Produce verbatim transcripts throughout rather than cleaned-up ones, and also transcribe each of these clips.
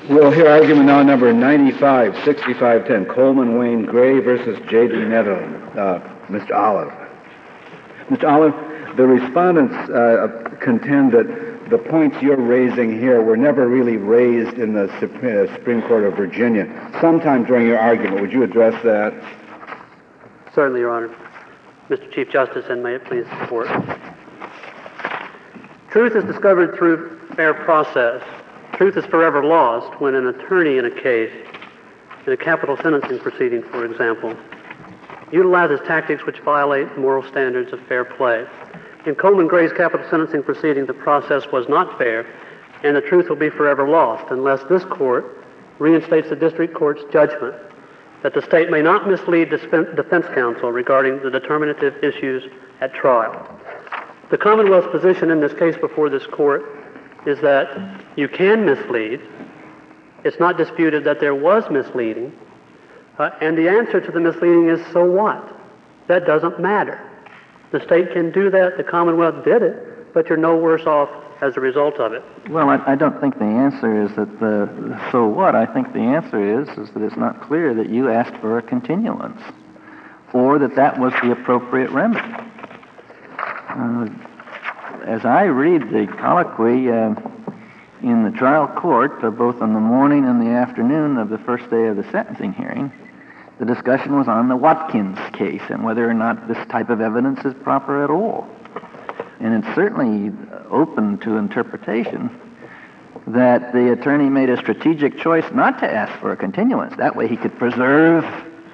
We'll hear argument now number ninety-five, sixty-five ten, Coleman Wayne Gray versus J D Neville. Uh, Mister Olive. Mister Olive, the respondents uh, contend that the points you're raising here were never really raised in the Supreme Court of Virginia. Sometime during your argument, would you address that? Certainly, Your Honor. Mister Chief Justice, and may it please the Court. Truth is discovered through fair process. Truth is forever lost when an attorney in a case, in a capital sentencing proceeding, for example, utilizes tactics which violate moral standards of fair play. In Coleman Gray's capital sentencing proceeding, the process was not fair, and the truth will be forever lost unless this Court reinstates the district court's judgment that the state may not mislead defense counsel regarding the determinative issues at trial. The Commonwealth's position in this case before this Court is that you can mislead. It's not disputed that there was misleading. Uh, and the answer to the misleading is, so what? That doesn't matter. The state can do that. The Commonwealth did it, but you're no worse off as a result of it. Well, I, I don't think the answer is that the, so what? I think the answer is, is that it's not clear that you asked for a continuance or that that was the appropriate remedy. Uh, as I read the colloquy uh, in the trial court, uh, both on the morning and the afternoon of the first day of the sentencing hearing, the discussion was on the Watkins case and whether or not this type of evidence is proper at all. And it's certainly open to interpretation that the attorney made a strategic choice not to ask for a continuance. That way he could preserve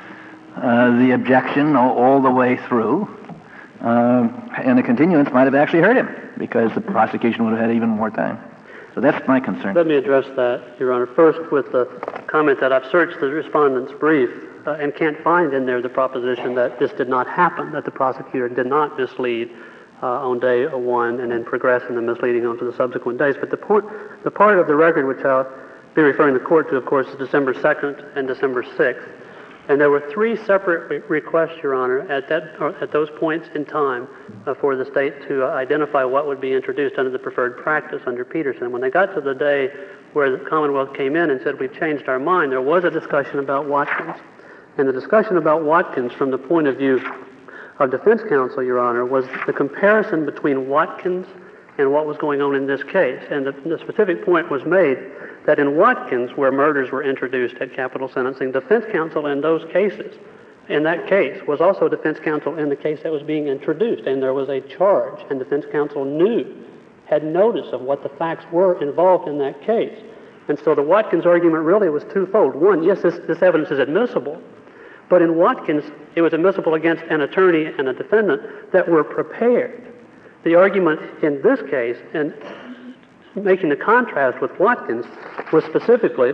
uh, the objection all, all the way through. Uh, and the continuance might have actually hurt him because the prosecution would have had even more time. So that's my concern. Let me address that, Your Honor. First, with the comment that I've searched the respondent's brief uh, and can't find in there the proposition that this did not happen, that the prosecutor did not mislead uh, on day one and then progress in the misleading onto the subsequent days. But the, point, the part of the record which I'll be referring the court to, of course, is December second and December sixth. And there were three separate re- requests, Your Honor, at that or at those points in time uh, for the state to uh, identify what would be introduced under the preferred practice under Peterson. When they got to the day where the Commonwealth came in and said, we've changed our mind, there was a discussion about Watkins. And the discussion about Watkins from the point of view of defense counsel, Your Honor, was the comparison between Watkins and what was going on in this case. And the, the specific point was made that in Watkins, where murders were introduced at capital sentencing, defense counsel in those cases, in that case, was also defense counsel in the case that was being introduced, and there was a charge, and defense counsel knew, had notice of what the facts were involved in that case. And so the Watkins argument really was twofold. One, yes, this, this evidence is admissible, but in Watkins, it was admissible against an attorney and a defendant that were prepared. The argument in this case, and making the contrast with Watkins, was specifically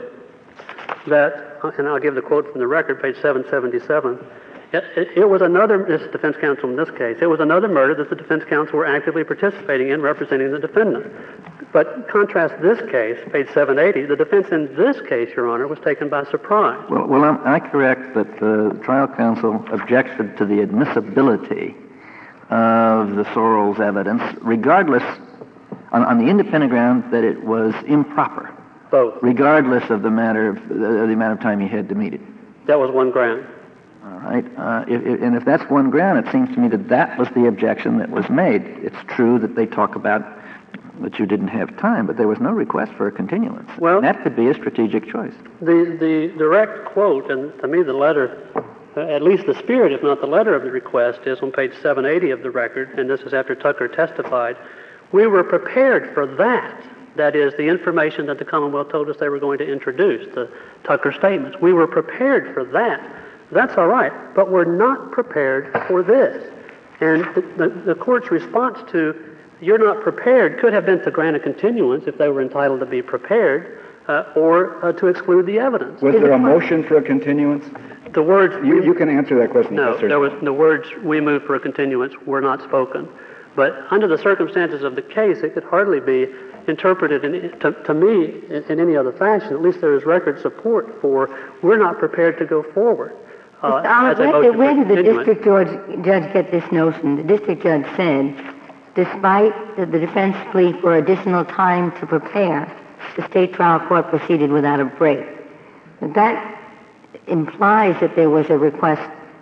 that, and I'll give the quote from the record, page seven seventy-seven, it, it, it was another, this is defense counsel in this case, it was another murder that the defense counsel were actively participating in, representing the defendant. But contrast this case, page seven eighty, the defense in this case, Your Honor, was taken by surprise. Well, well am I correct that the trial counsel objected to the admissibility of the Sorrells evidence, regardless, on, on the independent ground that it was improper? Both. Regardless of the matter of the, the amount of time he had to meet it? That was one ground. All right. Uh, if, if, and if that's one ground, it seems to me that that was the objection that was made. It's true that they talk about that you didn't have time, but there was no request for a continuance. Well, and that could be a strategic choice. The, the direct quote, and to me the letter, uh, at least the spirit, if not the letter of the request, is on page seven eighty of the record, and this is after Tucker testified. We were prepared for that. That is, the information that the Commonwealth told us they were going to introduce, the Tucker statements. We were prepared for that. That's all right, but we're not prepared for this. And the, the, the court's response to, you're not prepared, could have been to grant a continuance if they were entitled to be prepared, uh, or uh, to exclude the evidence. Was there a motion for a continuance? The words... You, you can answer that question. No, yes, sir. there was, the words, we move for a continuance, were not spoken. But under the circumstances of the case, it could hardly be interpreted, in, to, to me, in, in any other fashion. At least there is record support for, we're not prepared to go forward. Uh, as a where, where did the district judge, judge get this notion? The district judge said, despite the, the defense plea for additional time to prepare, the state trial court proceeded without a break. That implies that there was a request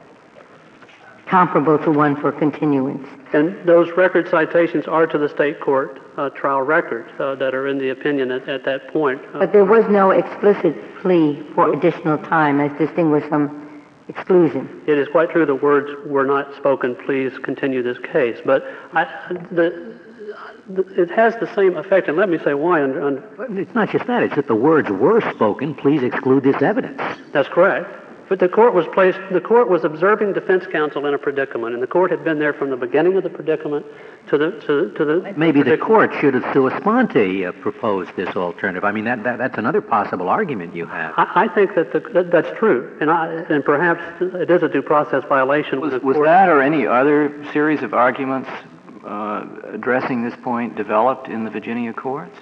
comparable to one for continuance. And those record citations are to the state court uh, trial records uh, that are in the opinion at, at that point. Uh, but there was no explicit plea for nope. additional time as distinguished from exclusion. It is quite true the words were not spoken, please continue this case. But I, the, the, it has the same effect, and let me say why. Under, under, it's not just that, it's that the words were spoken, please exclude this evidence. That's correct. But the court was placed, the court was observing defense counsel in a predicament, and the court had been there from the beginning of the predicament to the, to, to the... Maybe the court should have sua sponte uh, proposed this alternative. I mean, that, that that's another possible argument you have. I, I think that, the, that that's true, and I, and perhaps it is a due process violation. Was, was that or any other series of arguments uh, addressing this point developed in the Virginia courts?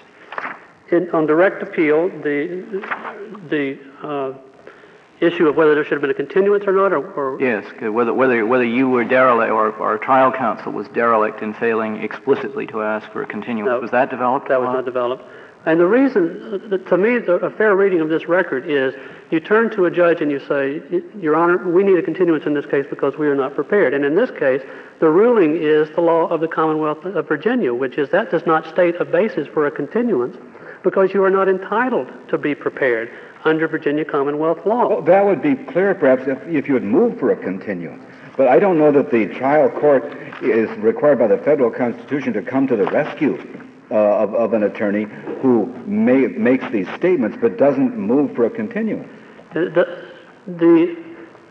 In, on direct appeal, the, the, uh, issue of whether there should have been a continuance or not, or, or yes, whether whether whether you were derelict or, or trial counsel was derelict in failing explicitly to ask for a continuance. No, was that developed? That was not developed. And the reason, to me, the, a fair reading of this record is you turn to a judge and you say, Your Honor, we need a continuance in this case because we are not prepared. And in this case, the ruling is the law of the Commonwealth of Virginia, which is that does not state a basis for a continuance because you are not entitled to be prepared under Virginia Commonwealth law. Well, that would be clear, perhaps, if, if you had moved for a continuance. But I don't know that the trial court is required by the federal Constitution to come to the rescue uh, of, of an attorney who may, makes these statements but doesn't move for a continuance. The, the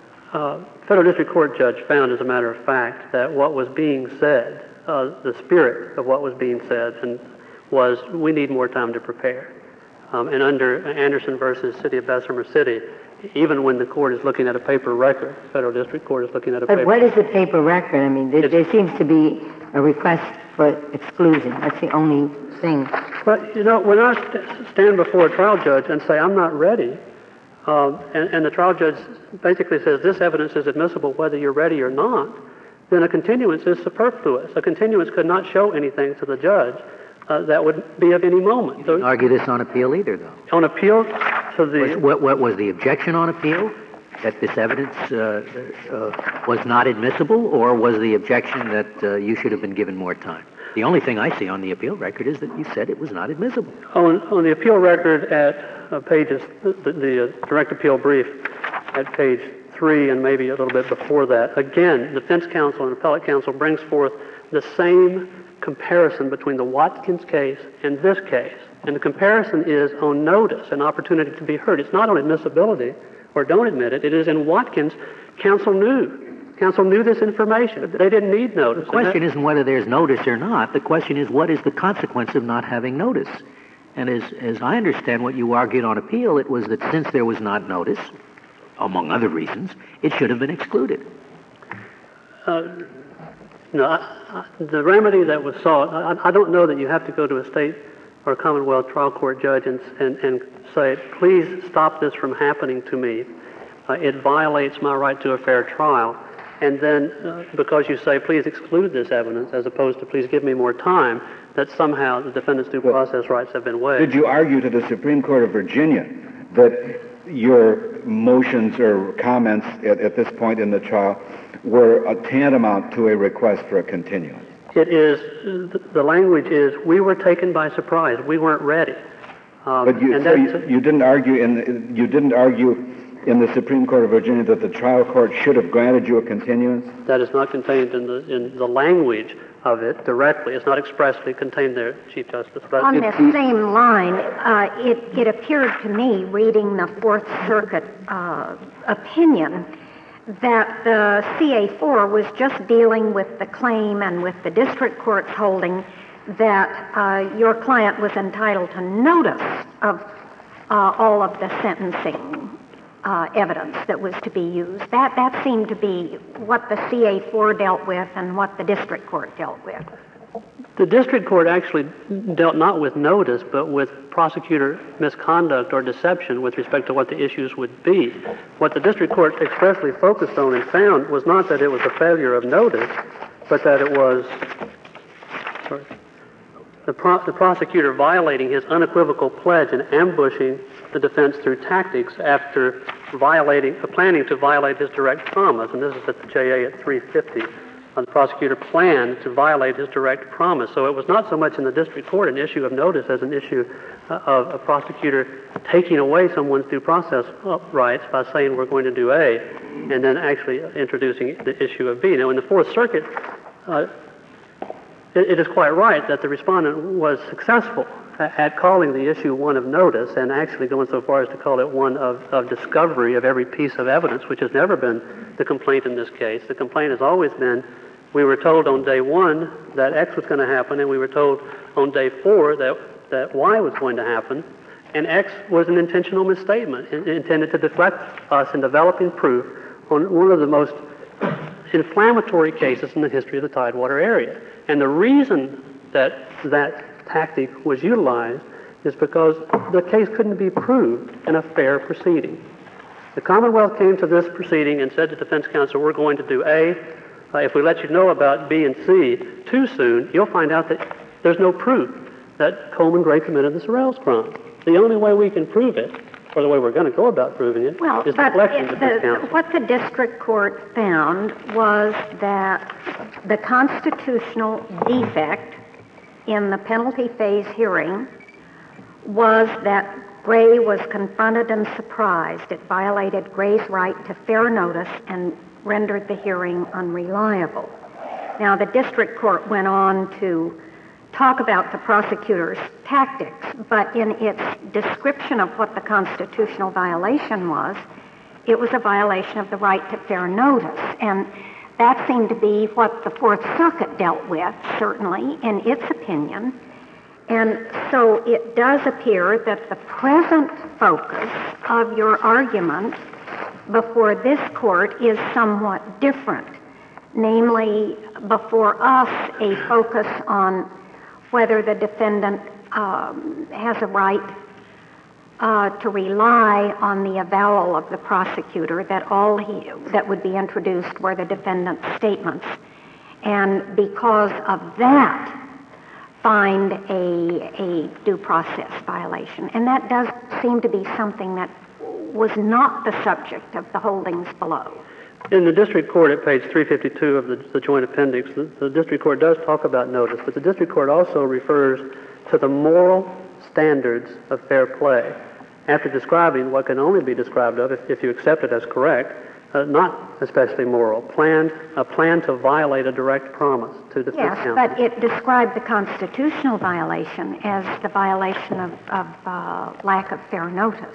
uh, federal district court judge found, as a matter of fact, that what was being said, uh, the spirit of what was being said, and was we need more time to prepare. Um, and under Anderson versus City of Bessemer City, even when the court is looking at a paper record, federal district court is looking at a but paper record. But what is a paper record? I mean, there, there seems to be a request for exclusion. That's the only thing. But, you know, when I st- stand before a trial judge and say, I'm not ready, um, and, and the trial judge basically says, this evidence is admissible whether you're ready or not, then a continuance is superfluous. A continuance could not show anything to the judge. Uh, that would be of any moment. You didn't argue this on appeal either, though. On appeal to the... Was, what, what was the objection on appeal? That this evidence uh, uh, was not admissible, or was the objection that uh, you should have been given more time? The only thing I see on the appeal record is that you said it was not admissible. On, on the appeal record at uh, pages, the, the uh, direct appeal brief at page three and maybe a little bit before that, again, defense counsel and appellate counsel brings forth the same comparison between the Watkins case and this case. And the comparison is on notice, an opportunity to be heard. It's not on admissibility or don't admit it. It is in Watkins, counsel knew. Counsel knew this information. They didn't need notice. The question isn't whether there's notice or not. The question is what is the consequence of not having notice? And as, as I understand what you argued on appeal, it was that since there was not notice, among other reasons, it should have been excluded. Uh, No, I, I, the remedy that was sought, I, I don't know that you have to go to a state or a Commonwealth trial court judge and, and, and say, please stop this from happening to me. Uh, it violates my right to a fair trial. And then, uh, because you say, please exclude this evidence, as opposed to please give me more time, that somehow the defendant's due process rights have been waived. Did you argue to the Supreme Court of Virginia that your motions or comments at, at this point in the trial were a tantamount to a request for a continuance? It is, the language is, we were taken by surprise. We weren't ready. Um, but you, and so you, you didn't argue in you didn't argue in the Supreme Court of Virginia that the trial court should have granted you a continuance? That is not contained in the in the language of it directly. It's not expressly contained there, Chief Justice. But on this same line, uh, it, it appeared to me, reading the Fourth Circuit uh, opinion, that the C A four was just dealing with the claim and with the district court's holding that uh, your client was entitled to notice of uh, all of the sentencing uh, evidence that was to be used. That that seemed to be what the C A four dealt with and what the district court dealt with. The district court actually dealt not with notice, but with prosecutor misconduct or deception with respect to what the issues would be. What the district court expressly focused on and found was not that it was a failure of notice, but that it was, sorry, the, pro- the prosecutor violating his unequivocal pledge and ambushing the defense through tactics after violating, uh, planning to violate his direct promise, and this is at the J A at three fifty. Uh, the prosecutor planned to violate his direct promise. So it was not so much in the district court an issue of notice as an issue uh, of a prosecutor taking away someone's due process rights by saying we're going to do A, and then actually introducing the issue of B. Now, in the Fourth Circuit, uh, it, it is quite right that the respondent was successful at calling the issue one of notice and actually going so far as to call it one of, of discovery of every piece of evidence, which has never been the complaint in this case. The complaint has always been we were told on day one that X was going to happen, and we were told on day four that, that Y was going to happen, and X was an intentional misstatement in, intended to deflect us in developing proof on one of the most inflammatory cases in the history of the Tidewater area. And the reason that that tactic was utilized is because the case couldn't be proved in a fair proceeding. The Commonwealth came to this proceeding and said to defense counsel, we're going to do A. Uh, if we let you know about B and C too soon, you'll find out that there's no proof that Coleman Gray committed the Sorrells crime. The only way we can prove it, or the way we're going to go about proving it, well, is but deflecting it, defense the, counsel. what the district court found was that the constitutional defect in the penalty phase hearing was that Gray was confronted and surprised. It violated Gray's right to fair notice and rendered the hearing unreliable. Now, the district court went on to talk about the prosecutor's tactics, but in its description of what the constitutional violation was, it was a violation of the right to fair notice. And that seemed to be what the Fourth Circuit dealt with, certainly, in its opinion. And so it does appear that the present focus of your argument before this court is somewhat different. Namely, before us, a focus on whether the defendant um, has a right uh, to rely on the avowal of the prosecutor that all he that would be introduced were the defendant's statements, and because of that, find a a due process violation. And that does seem to be something that was not the subject of the holdings below. In the district court at page three fifty-two of the, the joint appendix, the, the district court does talk about notice, but the district court also refers to the moral standards of fair play after describing what can only be described of, if, if you accept it as correct, uh, not especially moral, planned, a plan to violate a direct promise to defense yes, counsel. But it described the constitutional violation as the violation of, of uh, lack of fair notice.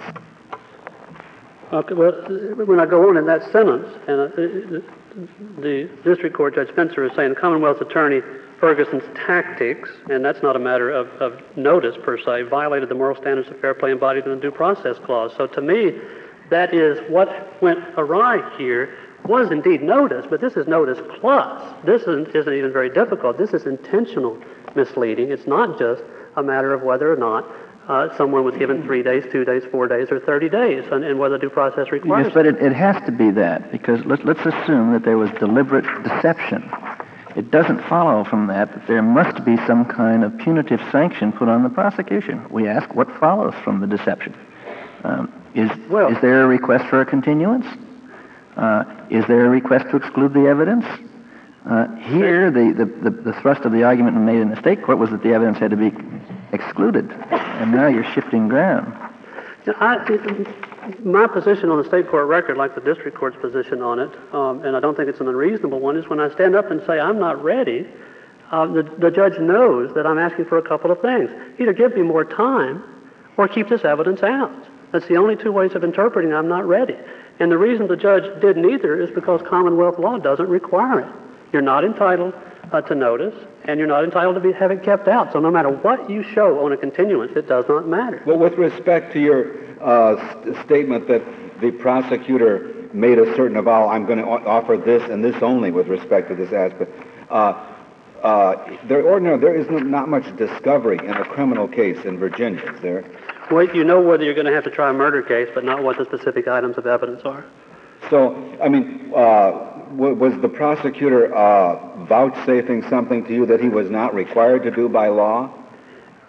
Okay, well, when I go on in that sentence, and uh, the district court, Judge Spencer, is saying the Commonwealth's attorney Ferguson's tactics, and that's not a matter of, of notice per se, violated the moral standards of fair play embodied in the due process clause. So to me, that is what went awry here was indeed notice, but this is notice plus. This isn't, isn't even very difficult. This is intentional misleading. It's not just a matter of whether or not Uh, someone was given three days, two days, four days, or thirty days, and, and whether due process requires. Yes, but it, it has to be that, because let, let's assume that there was deliberate deception. It doesn't follow from that that there must be some kind of punitive sanction put on the prosecution. We ask what follows from the deception. Um, is, well, is there a request for a continuance? Uh, is there a request to exclude the evidence? Uh, here, the, the, the, the thrust of the argument made in the state court was that the evidence had to be excluded, and now you're shifting ground. I, my position on the state court record, like the district court's position on it, um, and I don't think it's an unreasonable one, is when I stand up and say I'm not ready, uh, the, the judge knows that I'm asking for a couple of things. Either give me more time or keep this evidence out. That's the only two ways of interpreting I'm not ready. And the reason the judge did neither is because Commonwealth law doesn't require it. You're not entitled uh, to notice, and you're not entitled to be, have it kept out. So no matter what you show on a continuance, it does not matter. Well, with respect to your uh, st- statement that the prosecutor made a certain avowal, I'm going to o- offer this and this only with respect to this aspect, uh, uh, there, ordinarily, there is not much discovery in a criminal case in Virginia, is there? Well, you know whether you're going to have to try a murder case, but not what the specific items of evidence are. So, I mean, uh, w- was the prosecutor uh, vouchsafing something to you that he was not required to do by law?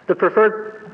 The preferred...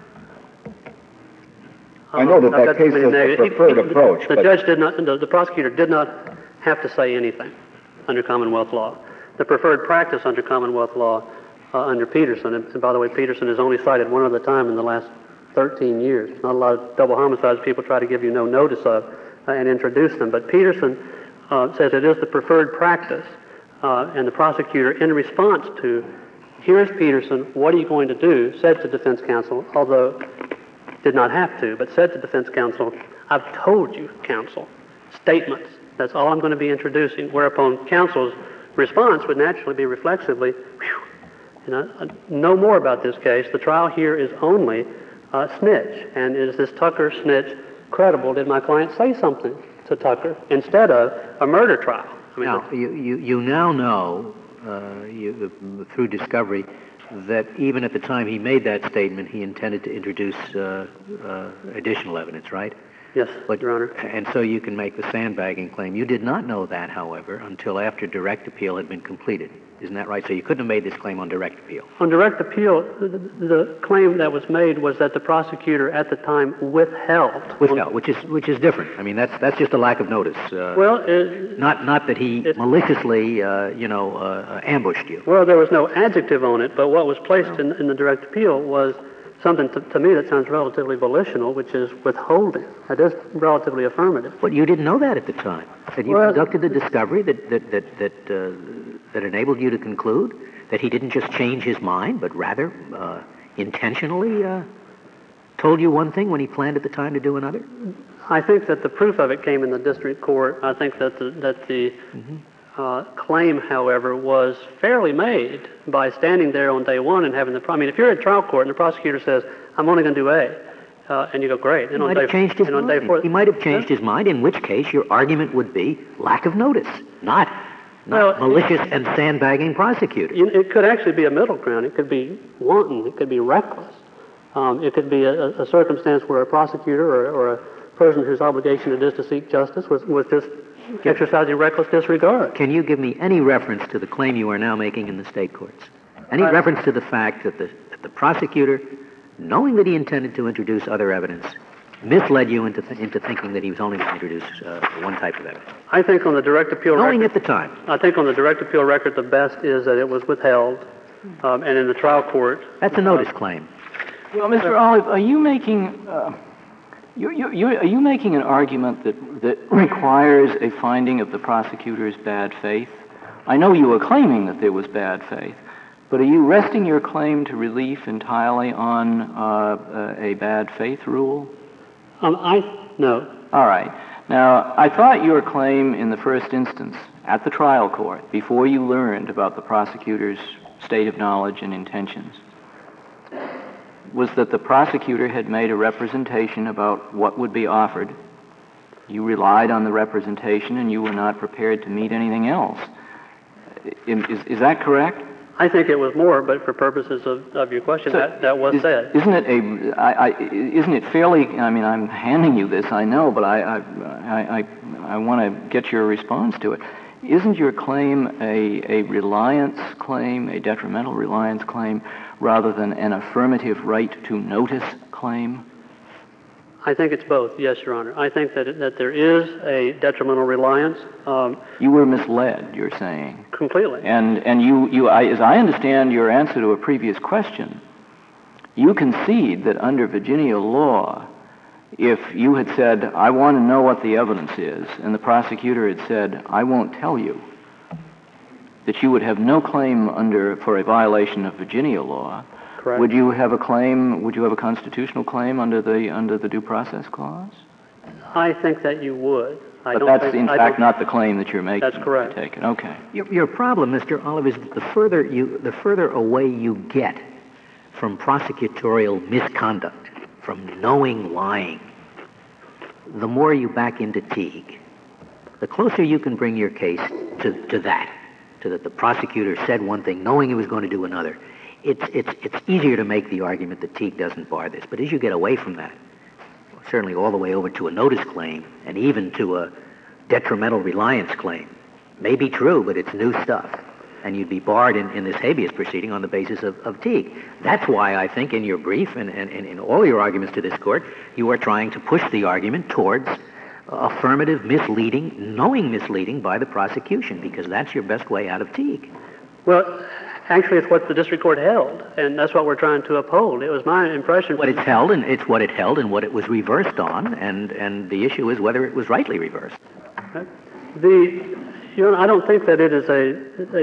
I know that I've that got case too is many the negatives. preferred He- he- approach, The but- judge did not, the, the prosecutor did not have to say anything under Commonwealth law. The preferred practice under Commonwealth law, uh, under Peterson, and, and by the way, Peterson has only cited one other time in the last thirteen years. Not a lot of double homicides people try to give you no notice of uh, and introduce them, but Peterson uh, says it is the preferred practice, uh, and the prosecutor, in response to, here's Peterson, what are you going to do, said to defense counsel, although did not have to, but said to defense counsel, I've told you, counsel, statements. That's all I'm going to be introducing, whereupon counsel's response would naturally be reflexively, whew, you know, no more about this case. The trial here is only uh, snitch. And is this Tucker snitch credible? Did my client say something to Tucker instead of a murder trial? I mean, Now, you, you, you now know, uh, you, through discovery, that even at the time he made that statement, he intended to introduce uh, uh, additional evidence, right? yes, But, Your Honor. And so you can make the sandbagging claim. You did not know that, however, until after direct appeal had been completed. Isn't that right? So you couldn't have made this claim on direct appeal. On direct appeal, the, the claim that was made was that the prosecutor at the time withheld. Withheld, which is which is different. I mean, that's that's just a lack of notice. Uh, Well, it, not not that he it- maliciously, uh, you know, uh, ambushed you. well, there was no adjective on it, but what was placed in, in the direct appeal was something to, to me that sounds relatively volitional, which is withholding. That is relatively affirmative. But you didn't know that at the time. That you Well- conducted the discovery that that that that, uh, that enabled you to conclude that he didn't just change his mind, but rather uh, intentionally uh, told you one thing when he planned at the time to do another. I think that the proof of it came in the district court. I think that the, that the uh, claim, however, was fairly made by standing there on day one and having the... I mean, if you're in trial court and the prosecutor says, I'm only going to do A, uh, and you go, great. He And on might day, have changed his and on day mind. four, He might have changed his mind, in which case your argument would be lack of notice, not, not Well, malicious and sandbagging prosecutor. You- It could actually be a middle ground. It could be wanton. It could be reckless. Um, it could be a, a circumstance where a prosecutor or, or a person whose obligation it is to seek justice was, was just exercising reckless disregard. Can you give me any reference to the claim you are now making in the state courts? Any I- reference to the fact that the, that the prosecutor, knowing that he intended to introduce other evidence, misled you into, th- into thinking that he was only going to introduce uh, one type of evidence? I think on the direct appeal Knowing record, at the time. I think on the direct appeal record, the best is that it was withheld, um, and in the trial court, That's a notice claim. Well, Mister Olive, are you making uh, you, you, you, are you making an argument that that requires a finding of the prosecutor's bad faith? I know you are claiming that there was bad faith, but are you resting your claim to relief entirely on uh, a bad faith rule? um, I no. All right. Now, I thought your claim in the first instance at the trial court, before you learned about the prosecutor's state of knowledge and intentions, was that the prosecutor had made a representation about what would be offered. You relied on the representation and you were not prepared to meet anything else. Is, is that correct? I think it was more, but for purposes of, of your question, So, that, that was is, said. Isn't it a? I, I, isn't it fairly? I mean, I'm handing you this, I know, but I, I, I, I, I want to get your response to it. Isn't your claim a, a reliance claim, a detrimental reliance claim, rather than an affirmative right to notice claim? I think it's both, yes, Your Honor. I think that, it, that there is a detrimental reliance, um, You were misled, you're saying. completely. And and you, you I, as I understand your answer to a previous question, you concede that under Virginia law, if you had said, I want to know what the evidence is, and the prosecutor had said, I won't tell you, that you would have no claim under for a violation of Virginia law. Correct. Would you have a claim, would you have a constitutional claim under the under the Due Process Clause? I think that you would. I But don't that's think, in I fact don't- not the claim that you're making. That's correct. I take it. Okay. Your, your problem, Mister Olive, is that the further you, the further away you get from prosecutorial misconduct, from knowing lying, the more you back into Teague. The closer you can bring your case to, to that, to that the prosecutor said one thing, knowing he was going to do another, it's it's it's easier to make the argument that Teague doesn't bar this. But as you get away from that, certainly all the way over to a notice claim, and even to a detrimental reliance claim, may be true, but it's new stuff. and you'd be barred in, in this habeas proceeding on the basis of, of Teague. That's why I think in your brief and, and, and in all your arguments to this court, you are trying to push the argument towards affirmative misleading, knowing misleading by the prosecution, because that's your best way out of Teague. Well, actually, it's what the district court held, and that's what we're trying to uphold. It was my impression. What it's held, and it's what it held, and what it was reversed on, and, and the issue is whether it was rightly reversed. The, you know, I don't think that it is a,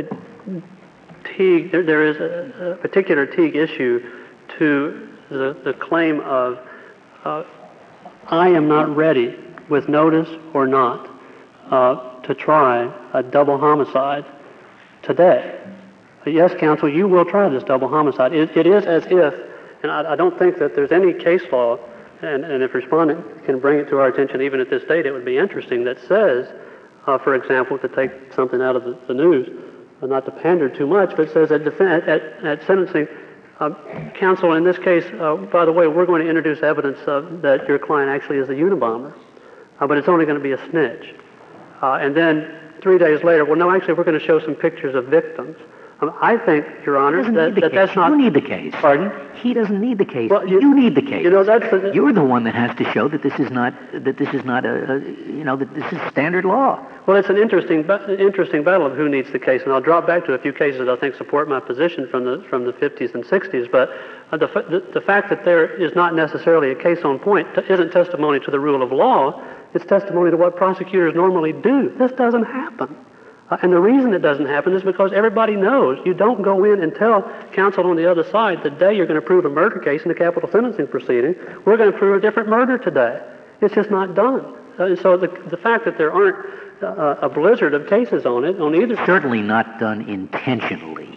a Teague. There, there is a, a particular Teague issue to the, the claim of uh, I am not ready, with notice or not, uh, to try a double homicide today. Yes, counsel, you will try this double homicide. It, it is as if, and I, I don't think that there's any case law, and, and if respondent can bring it to our attention even at this date, it would be interesting, that says, uh, for example, to take something out of the, the news, uh, not to pander too much, but says at, defen- at, at sentencing, uh, counsel, in this case, uh, by the way, we're going to introduce evidence uh, that your client actually is a Unabomber, uh, but it's only going to be a snitch. Uh, and then three days later, well, no, actually, we're going to show some pictures of victims. Um, I think, Your Honor, that, that that's not... You need the case. Pardon? He doesn't need the case. Well, you, you need the case. You know, that's... The, You're the one that has to show that this is not, that this is not a, a you know, that this is standard law. Well, it's an interesting, interesting battle of who needs the case, and I'll drop back to a few cases that I think support my position from the from the fifties and sixties. But uh, the, the the fact that there is not necessarily a case on point isn't testimony to the rule of law. It's testimony to what prosecutors normally do. This doesn't happen. Uh, and the reason it doesn't happen is because everybody knows you don't go in and tell counsel on the other side the day you're going to prove a murder case in a capital sentencing proceeding, we're going to prove a different murder today. It's just not done. Uh, so the the fact that there aren't uh, a blizzard of cases on it, on either... Certainly not done intentionally.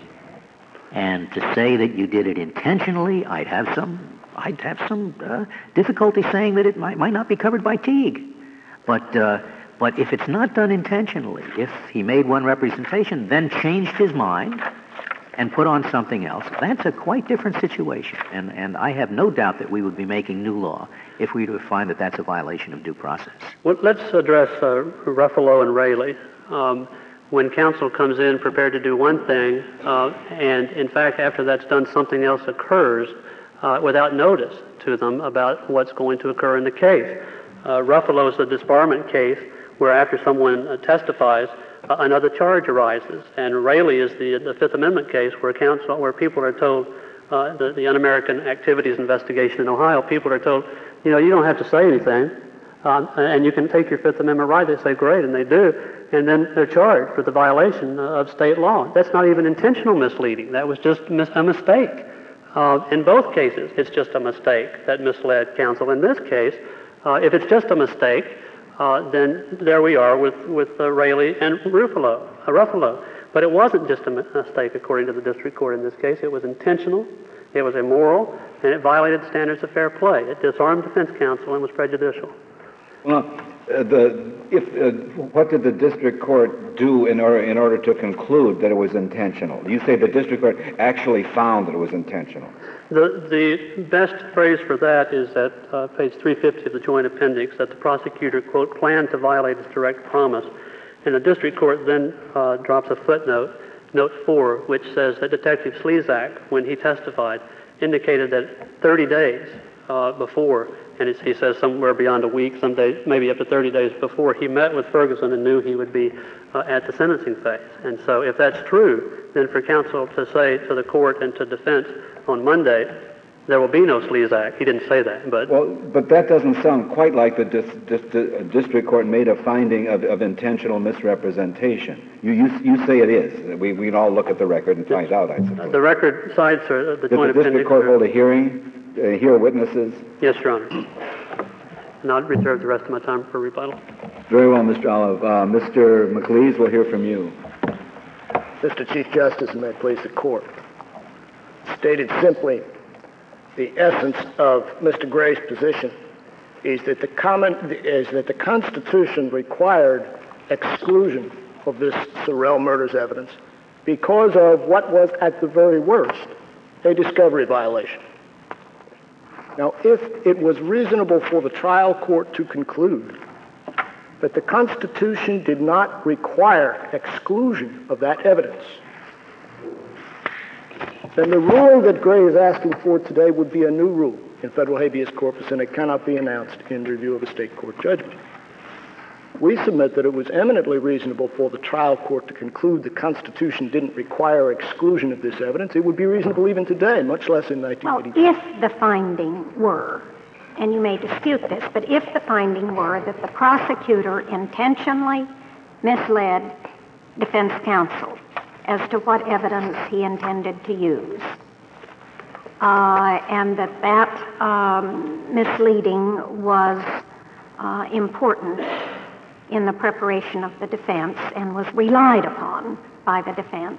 And to say that you did it intentionally, I'd have some, I'd have some uh, difficulty saying that it might, might not be covered by Teague. But... Uh, But if it's not done intentionally, if he made one representation, then changed his mind and put on something else, that's a quite different situation. And, and I have no doubt that we would be making new law if we were to find that that's a violation of due process. Well, let's address uh, Ruffalo and Raley. Um, when counsel comes in prepared to do one thing, uh, and in fact, after that's done, something else occurs uh, without notice to them about what's going to occur in the case. Uh, Ruffalo is the disbarment case, where after someone uh, testifies, uh, another charge arises. And Raley is the, the Fifth Amendment case where counsel, where people are told, uh, the, the Un-American Activities investigation in Ohio, people are told, you know, you don't have to say anything, um, and you can take your Fifth Amendment right. They say, great, and they do. And then they're charged with the violation of state law. That's not even intentional misleading. That was just mis- a mistake. Uh, in both cases, it's just a mistake that misled counsel. In this case, uh, if it's just a mistake, Uh, then there we are with, with uh, Raley and Ruffalo, uh, Ruffalo. But it wasn't just a mistake, according to the district court in this case. It was intentional, it was immoral, and it violated standards of fair play. It disarmed defense counsel and was prejudicial. Well, uh, the, if, uh, what did the district court do in order, in order to conclude that it was intentional? You say the district court actually found that it was intentional. The, the best phrase for that is at uh, page three fifty of the joint appendix, that the prosecutor, quote, planned to violate his direct promise. And the district court then uh, drops a footnote, note four, which says that Detective Slezak, when he testified, indicated that thirty days uh, before, and it's, he says somewhere beyond a week, some days, maybe up to thirty days before, he met with Ferguson and knew he would be uh, at the sentencing phase. And so if that's true, then for counsel to say to the court and to defense on Monday, there will be no Slezak. He didn't say that, but... Well, but that doesn't sound quite like the dis, dis, dis, district court made a finding of, of intentional misrepresentation. You, you you say it is. We we can all look at the record and find out, I suppose. The record cites uh, the Did joint the district appendix... court hold a hearing, uh, hear witnesses? Yes, Your Honor. And I'll reserve the rest of my time for rebuttal. Very well, Mister Olive. Uh, Mister McLeese, we'll hear from you. Mister Chief Justice, and may it please the court. Stated simply, the essence of Mister Gray's position is that the comment is that the Constitution required exclusion of this Sorrell murders evidence because of what was at the very worst a discovery violation. Now, if it was reasonable for the trial court to conclude that the Constitution did not require exclusion of that evidence, then the ruling that Gray is asking for today would be a new rule in federal habeas corpus, and it cannot be announced in review of a state court judgment. We submit that it was eminently reasonable for the trial court to conclude the Constitution didn't require exclusion of this evidence. It would be reasonable even today, much less in nineteen eighty-two. Well, if the finding were, and you may dispute this, but if the finding were that the prosecutor intentionally misled defense counsel as to what evidence he intended to use, uh, and that that um, misleading was uh, important in the preparation of the defense and was relied upon by the defense,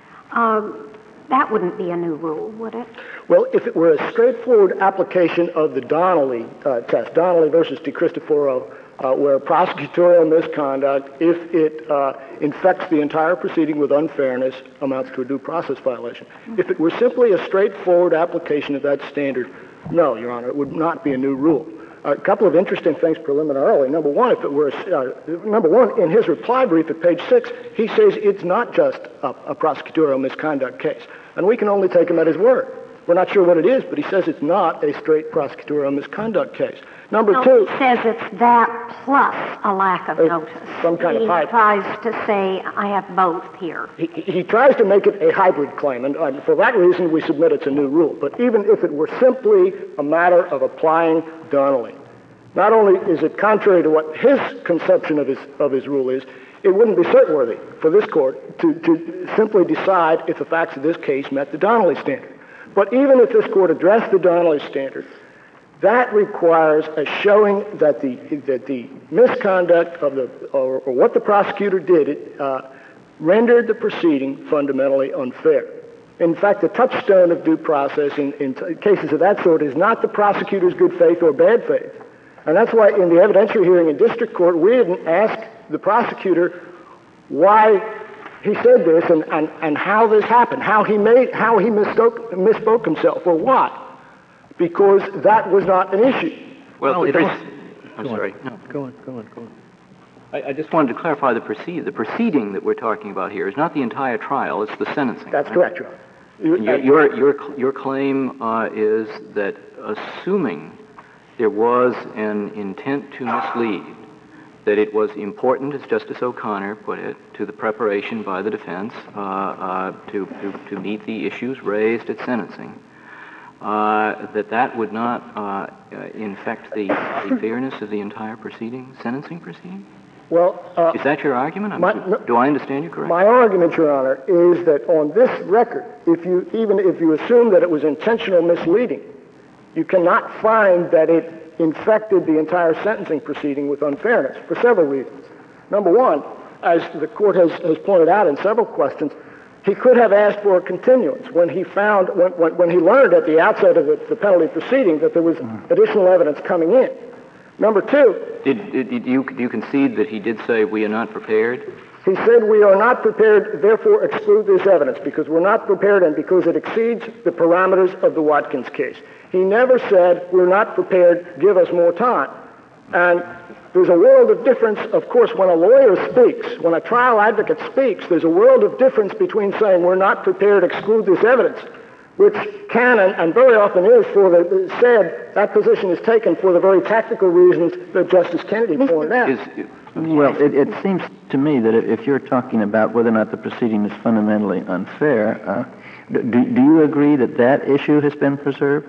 um, that wouldn't be a new rule, would it? Well, if it were a straightforward application of the Donnelly uh, test, Donnelly versus DiCristoforo, uh, where prosecutorial misconduct, if it uh, infects the entire proceeding with unfairness, amounts to a due process violation. Mm-hmm. If it were simply a straightforward application of that standard, no, Your Honor, it would not be a new rule. A couple of interesting things preliminarily. Number one, if it were, uh, number one, in his reply brief at page six, he says it's not just a, a prosecutorial misconduct case. And we can only take him at his word. We're not sure what it is, but he says it's not a straight prosecutorial misconduct case. Number no, two... He says it's that plus a lack of uh, notice. Some kind he of hybrid. He tries to say, I have both here. He, he tries to make it a hybrid claim, and uh, for that reason we submit it's a new rule. But even if it were simply a matter of applying Donnelly, not only is it contrary to what his conception of his, of his rule is, it wouldn't be cert-worthy for this court to, to simply decide if the facts of this case met the Donnelly standard. But even if this court addressed the Donnelly standard, that requires a showing that the, that the misconduct of the, or, or what the prosecutor did, it, uh, rendered the proceeding fundamentally unfair. In fact, the touchstone of due process in, in t- cases of that sort is not the prosecutor's good faith or bad faith. And that's why in the evidentiary hearing in district court, we didn't ask the prosecutor why he said this and, and, and how this happened, how he made, how he misspoke, misspoke himself, or why. Because that was not an issue. Well, Well, the it pre- also- I'm Go on. sorry. No. Go on, go on, go on. I, I just wanted to clarify the proceed. The proceeding that we're talking about here is not the entire trial; it's the sentencing. That's right? correct, Your Honor. You- Your your your, your claim uh, is that assuming there was an intent to mislead, that it was important, as Justice O'Connor put it, to the preparation by the defense uh, uh, to, to to meet the issues raised at sentencing. Uh, that that would not uh, infect the, the fairness of the entire proceeding, sentencing proceeding? Well, uh, Is that your argument? I'm my- su- no- do I understand you correctly? my argument, Your Honor, is that on this record, if you even if you assume that it was intentional misleading, you cannot find that it infected the entire sentencing proceeding with unfairness for several reasons. Number one, as the court has, has pointed out in several questions, he could have asked for a continuance when he found, when, when, when he learned at the outset of the, the penalty proceeding that there was additional evidence coming in. Number two, Did, did, did you, do you concede that he did say we are not prepared? he said we are not prepared, therefore exclude this evidence because we're not prepared and because it exceeds the parameters of the Watkins case. He never said we're not prepared, give us more time. And there's a world of difference, of course, when a lawyer speaks, when a trial advocate speaks, there's a world of difference between saying we're not prepared, exclude this evidence, which can and, and very often is for the said that position is taken for the very tactical reasons that Justice Kennedy pointed out. Is, Well, it, it seems to me that if you're talking about whether or not the proceeding is fundamentally unfair, uh, do, do you agree that that issue has been preserved?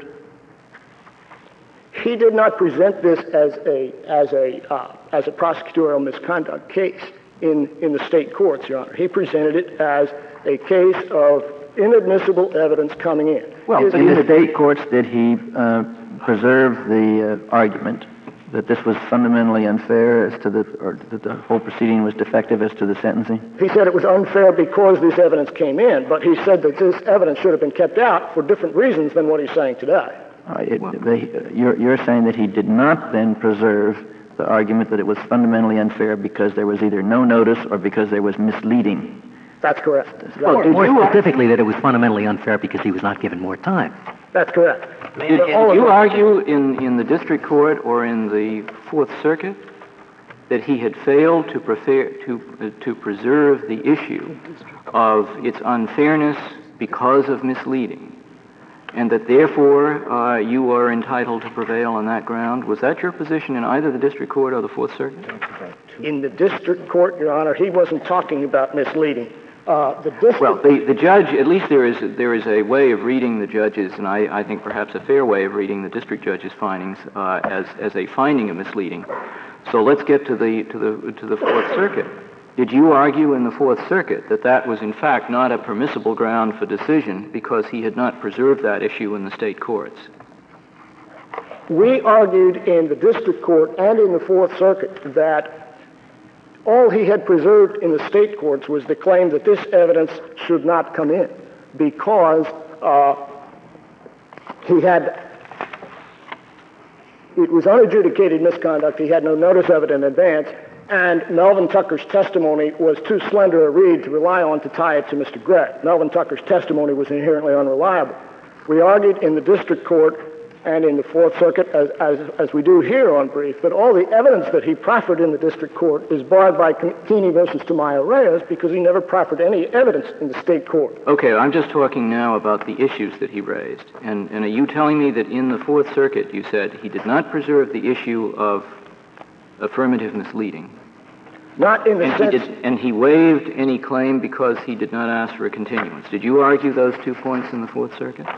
He did not present this as a as a uh, as a prosecutorial misconduct case in, in the state courts, Your Honor. He presented it as a case of inadmissible evidence coming in. Well, His- in the state courts, did he uh, preserve the uh, argument that this was fundamentally unfair as to the, or that the whole proceeding was defective as to the sentencing? He said it was unfair because this evidence came in, but he said that this evidence should have been kept out for different reasons than what he's saying today. Uh, it, they, you're, you're saying that he did not then preserve the argument that it was fundamentally unfair because there was either no notice or because there was misleading. That's correct. Well, That's, more specifically, that it was fundamentally unfair because he was not given more time. that's correct. Did, did All of you it. argue in, in the district court or in the Fourth Circuit that he had failed to, prefer, to, uh, to preserve the issue of its unfairness because of misleading, and that therefore uh, you are entitled to prevail on that ground. Was that your position in either the district court or the Fourth Circuit? In the district court, Your Honor, he wasn't talking about misleading. Uh, the district... Well, the, the judge, at least there is there is a way of reading the judge's, and I, I think perhaps a fair way of reading the district judge's findings uh, as as a finding of misleading. So let's get to the to the to the Fourth Circuit. Did you argue in the Fourth Circuit that that was in fact not a permissible ground for decision because he had not preserved that issue in the state courts? We argued in the district court and in the Fourth Circuit that all he had preserved in the state courts was the claim that this evidence should not come in because uh, he had, it was unadjudicated misconduct, he had no notice of it in advance, and Melvin Tucker's testimony was too slender a reed to rely on to tie it to Mister Gray. Melvin Tucker's testimony was inherently unreliable. We argued in the district court and in the Fourth Circuit, as, as, as we do here on brief, that all the evidence that he proffered in the district court is barred by Keeney versus Tamayo-Reyes because he never proffered any evidence in the state court. Okay, I'm just talking now about the issues that he raised. And, and are you telling me that in the Fourth Circuit you said he did not preserve the issue of affirmative misleading? Not in the and sense... He did, and he waived any claim because he did not ask for a continuance. Did you argue those two points in the Fourth Circuit?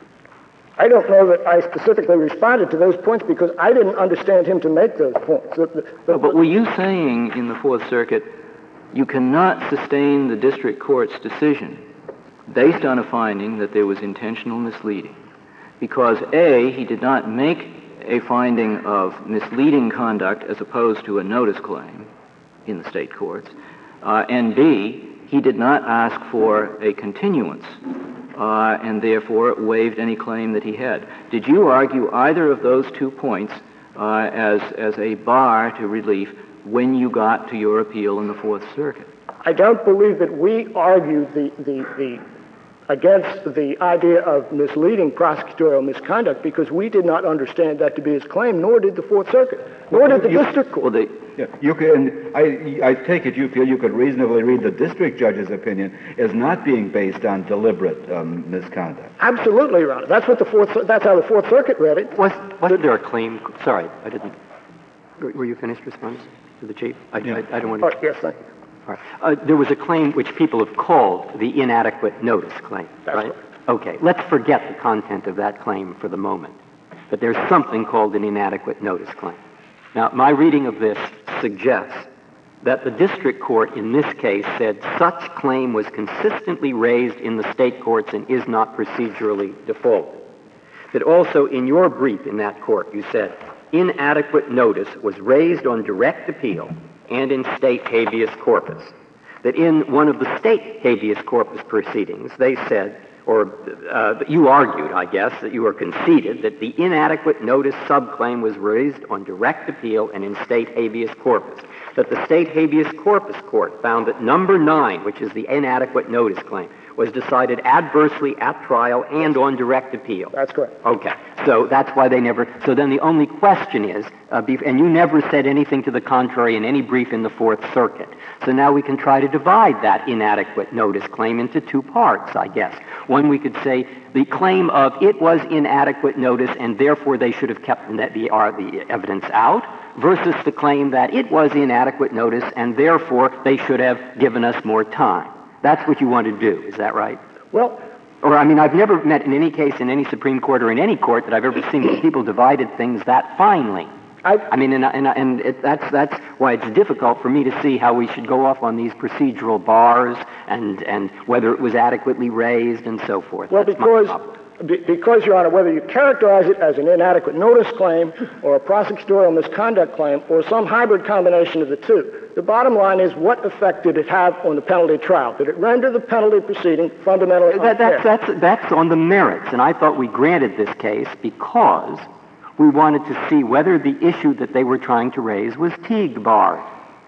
I don't know that I specifically responded to those points because I didn't understand him to make those points. The, the, the, oh, but were you saying in the Fourth Circuit you cannot sustain the district court's decision based on a finding that there was intentional misleading because A, he did not make a finding of misleading conduct as opposed to a notice claim in the state courts, uh, and B, he did not ask for a continuance uh, and therefore waived any claim that he had. Did you argue either of those two points uh, as, as a bar to relief when you got to your appeal in the Fourth Circuit? I don't believe that we argued the, the, the against the idea of misleading prosecutorial misconduct because we did not understand that to be his claim, nor did the Fourth Circuit, nor did the you, district court. Well, they, yeah, you can, I, I take it you feel you could reasonably read the district judge's opinion as not being based on deliberate um, misconduct. Absolutely, Your Honor. That's what the Fourth. That's how the Fourth Circuit read it. Was wasn't there a claim? Sorry, I didn't. Were you finished response to the chief? I, yeah. I, I don't want to. Oh, yes, thank you. All right. Uh, there was a claim which people have called the inadequate notice claim, That's right? right? Okay, let's forget the content of that claim for the moment. But there's something called an inadequate notice claim. Now, my reading of this suggests that the district court in this case said such claim was consistently raised in the state courts and is not procedurally defaulted. That also in your brief in that court you said inadequate notice was raised on direct appeal and in state habeas corpus. That in one of the state habeas corpus proceedings, they said, or uh, you argued, I guess, that you were conceded that the inadequate notice subclaim was raised on direct appeal and in state habeas corpus. That the state habeas corpus court found that number nine, which is the inadequate notice claim, was decided adversely at trial and on direct appeal. That's correct. Okay. So that's why they never... So then the only question is, uh, be, and you never said anything to the contrary in any brief in the Fourth Circuit. So now we can try to divide that inadequate notice claim into two parts, I guess. One, we could say the claim of it was inadequate notice and therefore they should have kept the, the, uh, the evidence out, versus the claim that it was inadequate notice and therefore they should have given us more time. That's what you want to do, is that right? Well, or I mean, I've never met in any case in any Supreme Court or in any court that I've ever seen where people divided things that finely. I, I mean, and, and, and it, that's that's why it's difficult for me to see how we should go off on these procedural bars and and whether it was adequately raised and so forth. Well, That's because be, because Your Honor, whether you characterize it as an inadequate notice claim or a prosecutorial misconduct claim or some hybrid combination of the two, the bottom line is what effect did it have on the penalty trial? Did it render the penalty proceeding fundamentally unfair? That, that's, that's, that's on the merits, and I thought we granted this case because we wanted to see whether the issue that they were trying to raise was Teague barred.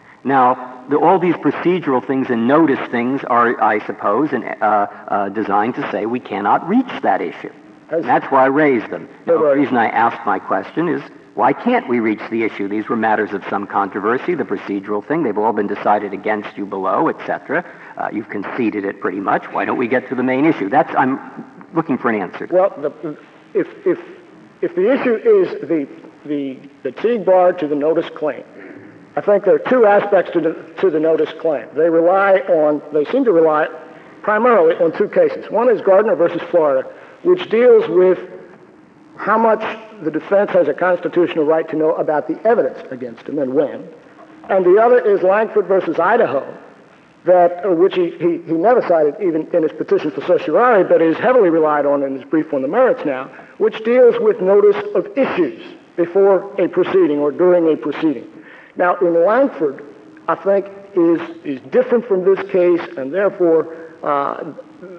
Now, the, all these procedural things and notice things are, I suppose, and, uh, uh, designed to say we cannot reach that issue. has... That's why I raised them. Now, Right. the reason I asked my question is, why can't we reach the issue? These were matters of some controversy, the procedural thing. They've all been decided against you below, et cetera. Uh, you've conceded it pretty much. Why don't we get to the main issue? That's, I'm looking for an answer. Well, the, if, if, if the issue is the, the, the Teague bar to the notice claim, I think there are two aspects to the, to the notice claim. They rely on, they seem to rely primarily on two cases. One is Gardner versus Florida, which deals with how much the defense has a constitutional right to know about the evidence against him and when. And the other is Langford versus Idaho, that, uh, which he, he, he never cited even in his petition for certiorari, but is heavily relied on in his brief on the merits now, which deals with notice of issues before a proceeding or during a proceeding. Now, in Langford, I think is, is different from this case, and therefore uh,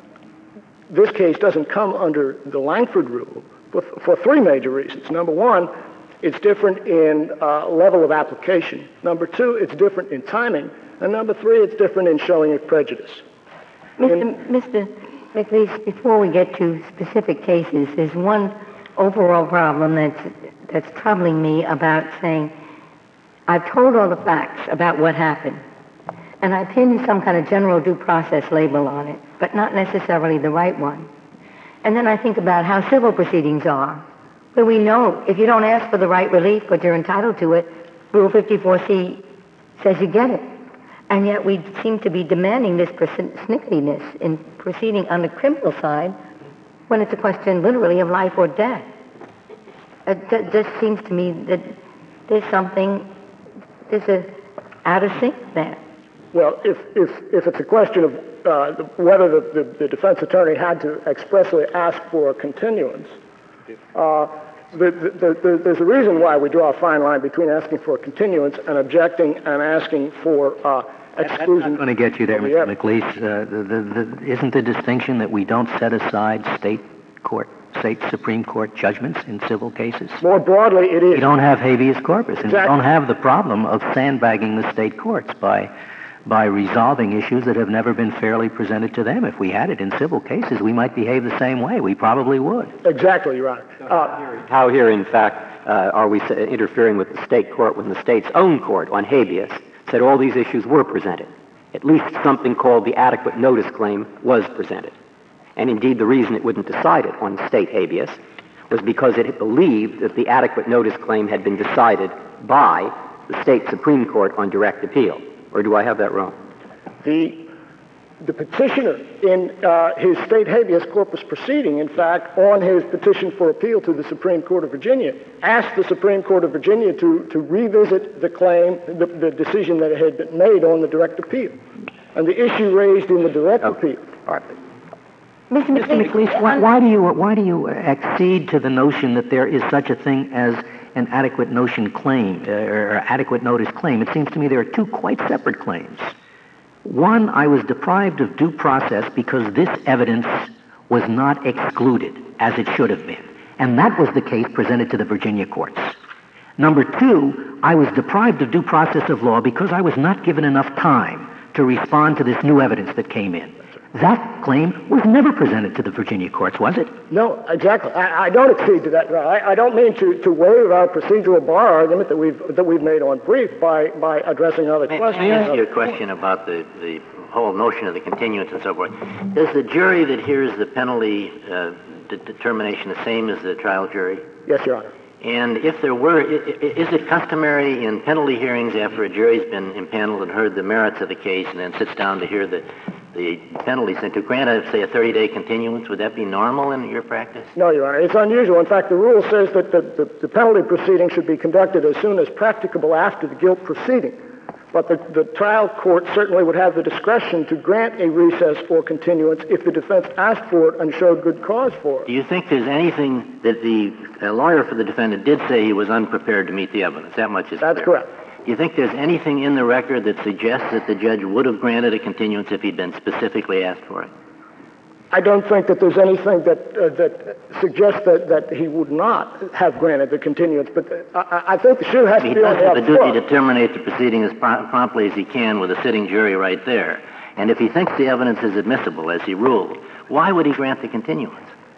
this case doesn't come under the Langford rule for, for three major reasons. Number one, it's different in uh, level of application. Number two, it's different in timing. And number three, it's different in showing of prejudice. Mister Mister McLeese, before we get to specific cases, there's one overall problem that's, that's troubling me about saying, I've told all the facts about what happened, and I pinned some kind of general due process label on it, but not necessarily the right one. And then I think about how civil proceedings are, where we know if you don't ask for the right relief, but you're entitled to it, Rule fifty-four C says you get it. And yet we seem to be demanding this persnicketyness in proceeding on the criminal side when it's a question literally of life or death. It d- just seems to me that there's something, there's a out of sync there. Well, if, if, if it's a question of uh, the, whether the, the, the defense attorney had to expressly ask for a continuance, uh, the, the, the, there's a reason why we draw a fine line between asking for a continuance and objecting and asking for uh, exclusion. That's not going to get you there, the Mister McLeese. Uh, the, the, the, isn't the distinction that we don't set aside state court, state Supreme Court judgments in civil cases? More broadly, it is. You don't have habeas corpus, and Exactly. you don't have the problem of sandbagging the state courts by by resolving issues that have never been fairly presented to them. If we had it in civil cases, we might behave the same way. We probably would. Exactly, Your Honor. Uh, How here, in fact, uh, are we interfering with the state court when the state's own court on habeas said all these issues were presented? At least something called the adequate notice claim was presented. And indeed, the reason it wouldn't decide it on state habeas was because it believed that the adequate notice claim had been decided by the state Supreme Court on direct appeal. Or do I have that wrong? The, the petitioner in uh, his state habeas corpus proceeding, in fact, on his petition for appeal to the Supreme Court of Virginia, asked the Supreme Court of Virginia to, to revisit the claim, the, the decision that had been made on the direct appeal, and the issue raised in the direct Okay. appeal. All right. Mister Mister McLeese, why, why do you why do you accede to the notion that there is such a thing as an adequate notion claim uh, or adequate notice claim? It seems to me there are two quite separate claims. One, I was deprived of due process because this evidence was not excluded as it should have been, and that was the case presented to the Virginia courts. Number two, I was deprived of due process of law because I was not given enough time to respond to this new evidence that came in. That claim was never presented to the Virginia courts, was it? No, exactly. I, I don't accede to that. I, I don't mean to, to waive our procedural bar argument that we've that we've made on brief by, by addressing other May, questions. may I ask you a question about the, the whole notion of the continuance and so forth? Does the jury that hears the penalty uh, de- determination the same as the trial jury? Yes, Your Honor. And if there were, i- i- is it customary in penalty hearings after a jury's been impaneled and heard the merits of the case and then sits down to hear the the penalties and to grant, a, say, a thirty-day continuance? Would that be normal in your practice? No, Your Honor. It's unusual. In fact, the rule says that the, the, the penalty proceeding should be conducted as soon as practicable after the guilt proceeding. But the, the trial court certainly would have the discretion to grant a recess or continuance if the defense asked for it and showed good cause for it. Do you think there's anything that the uh, lawyer for the defendant did say he was unprepared to meet the evidence? That much is That's clear. correct. Do you think there's anything in the record that suggests that the judge would have granted a continuance if he'd been specifically asked for it? I don't think that there's anything that uh, that suggests that, that he would not have granted the continuance, but I, I think the shoe has He to be does on the have the up duty front. to terminate the proceeding as prom- promptly as he can with a sitting jury right there. And if he thinks the evidence is admissible, as he ruled, why would he grant the continuance?